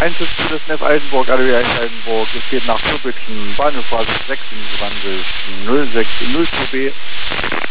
Einzelzug des Neff Altenburg, Aloe Altenburg, es geht nach Tübingen, Bahnhofstraße 26, 06 02B.